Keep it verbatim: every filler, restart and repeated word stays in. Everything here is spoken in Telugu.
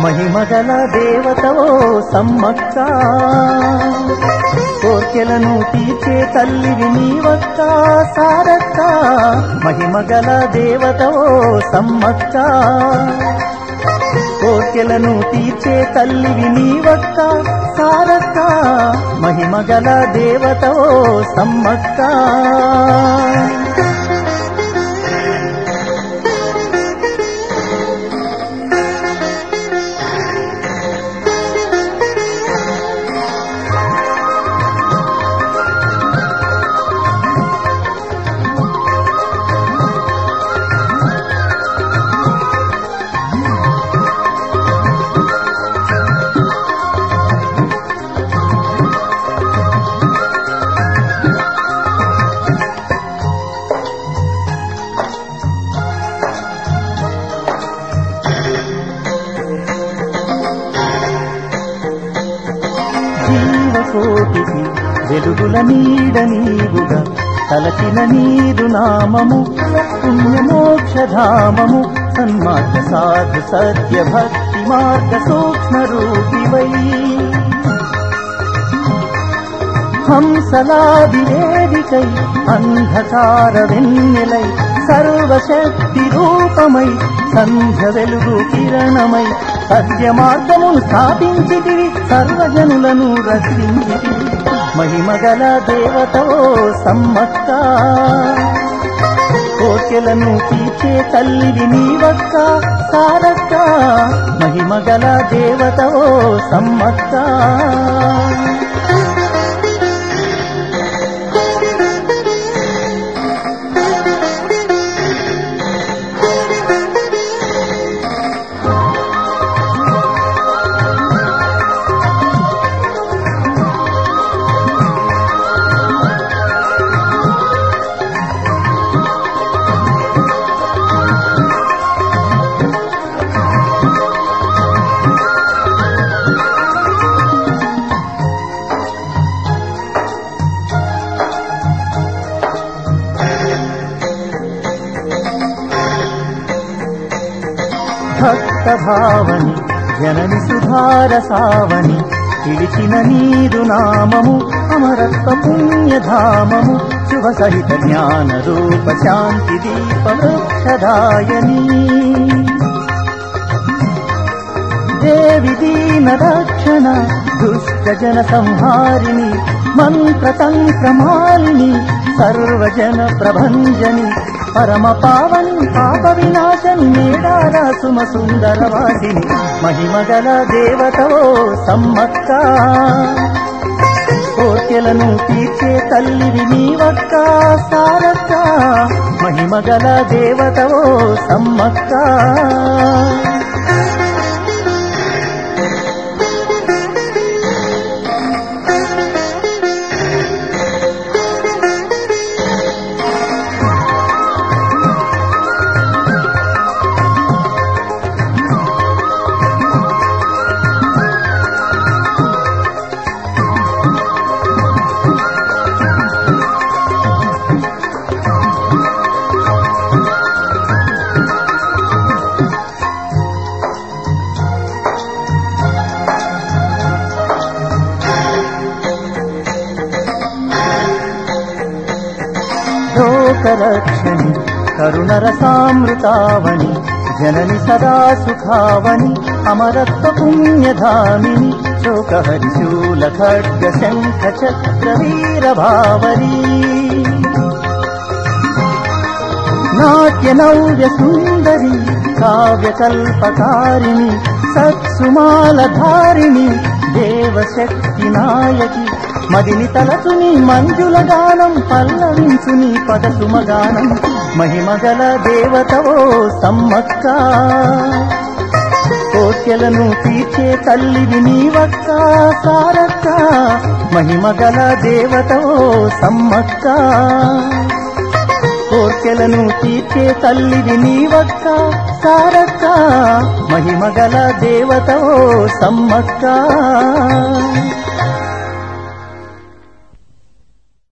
మహిమగల దేవతవో సమ్మక్క, కోర్కెలను తీర్చే తల్లివి నీవక్క సారక్క. మహిమగల దేవతవో సమ్మక్క, కోర్కెలను తీర్చే తల్లివి నీవక్క సారక్క. మహిమగల దేవతవో సమ్మక్క. జీవకోటికి వెలుగుల నీడ నీవుగా, తలచిన నీరు నామము పుణ్యమోక్షధామము. సన్మార్గ సాధు సత్య భక్తి మార్గ సూక్ష్మ రూపివై, హంసలాది వేదికై అంధకార వెన్నెలై, సర్వశక్తి రూపమై సంధ్య వెలుగు కిరణమై. సత్య మార్గమును స్థాపించితివి, సర్వజనులను రక్షించితివి. మహిమగల దేవతవో సమ్మక్క, కోర్కెలను తీర్చే తల్లివి నీవక్క సారక్క. మహిమగల దేవతవో సమ్మక్క. భక్త భావని జనని సుధార సావని, పిలిచిన నీరు నామము అమరత్వ పుణ్యధామము. శుభ సహిత జ్ఞాన రూప శాంతి దీప వృక్షదాయని, దేవి దీన రక్షణ దుష్ట జన సంహారిణి. మంత్రతంత్ర మాలిని సర్వజన ప్రభంజని, పరమ పావని పాప వినాశని మేడార సుమ సుందర వాసిని. మహిమగల దేవతవో సమ్మక్క, కోర్కెలను తీర్చే తల్లివి నీవక్క సారక్క. మహిమగల దేవతవో సమ్మక్క. లోకరక్షణి కరుణరసామృతావని, జనని సదా సుఖావని. అమరత్వ పుణ్యధామిని, శోకహరి శూల ఖడ్గ శంఖ చక్ర వీరభావరి. నాట్య నవ్య సుందరి కావ్యకల్పకారిణి, సత్సుమాలధారిణి దేవశక్తి నాయకి. మదిని తలచుని మంజుల గానం, పల్లవించుని పద సుమగానం. మహిమగల దేవతవో సమ్మక్క, కోర్కెలను తీర్చే తల్లివి నీవక్క సారక్క. మహిమగల దేవతవో సమ్మక్క, కోర్కెలను తీర్చే తల్లివి నీవక్క సారక్క. మహిమగల దేవతవో సమ్మక్క.